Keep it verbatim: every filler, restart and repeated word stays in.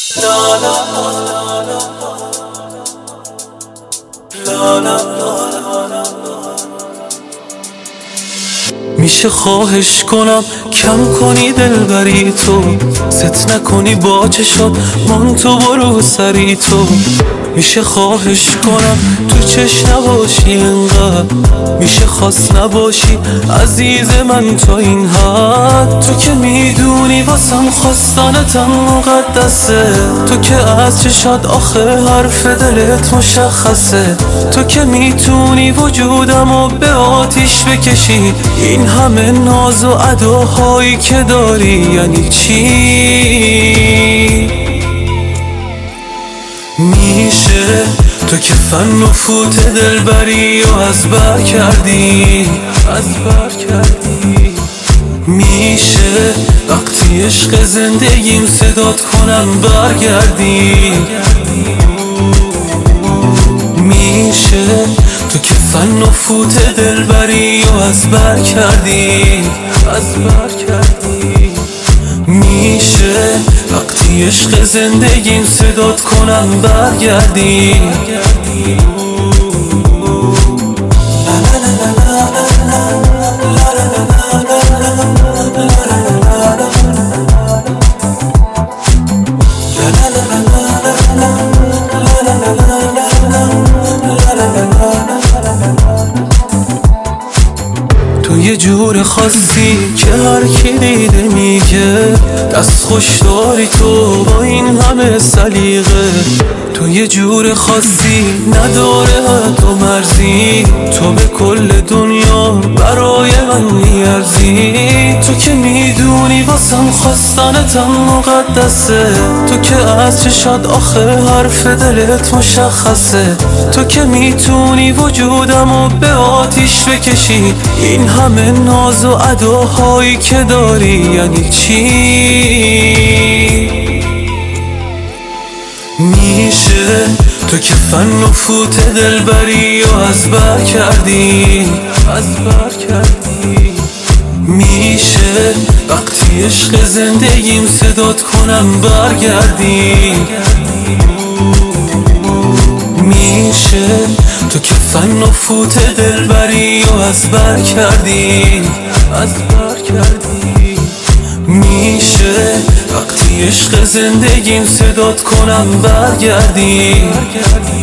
لا لا لا لا لا. میشه خواهش کنم کم کنی دلبری تو، ست نکنی با چشات من تو برو سری تو. میشه خواهش کنم تو چش نباشی انقدر، میشه خواست نباشی عزیز من تا این حد. تو که میدونی واسم خواستنتم مقدسه، تو که از چشات آخه حرف دلت مشخصه. تو که میتونی وجودمو به آتیش بکشی، این همه ناز و اداهایی که داری یعنی چی؟ میشه تو که فن و فوت دلبری و از بر کردی، از بر کردی. میشه وقتی عشق زندگیم صدات کنم برگردی. میشه تو که فن و فوت دلبری و از بر کردی، از بر کردی. میشه وقتی عشق زندگیم صدات کنم برگردی. تو یه جور خاصی که هر کی دیده میگه دست خوش داری تو با این همه سلیقه. تو یه جور خاصی نداره حد و مرزی، تو به کل دنیا برای من میارزی. تو که میدونی واسم خواستنتم مقدسه، تو که از چشات آخه حرف دلت مشخصه. تو که میتونی وجودمو به آتیش بکشی، این همه ناز و اداهایی که داری یعنی چی؟ میشه تو که فن و فوت دلبری و از بر کردی، از بر کردی. میشه وقتی عشق زندگیم صدات کنم برگردی. میشه تو که فن و فوت دلبری و از بر کردی، از بر کردی. میشه وقتی عشق زندگیم صدات کنم برگردی.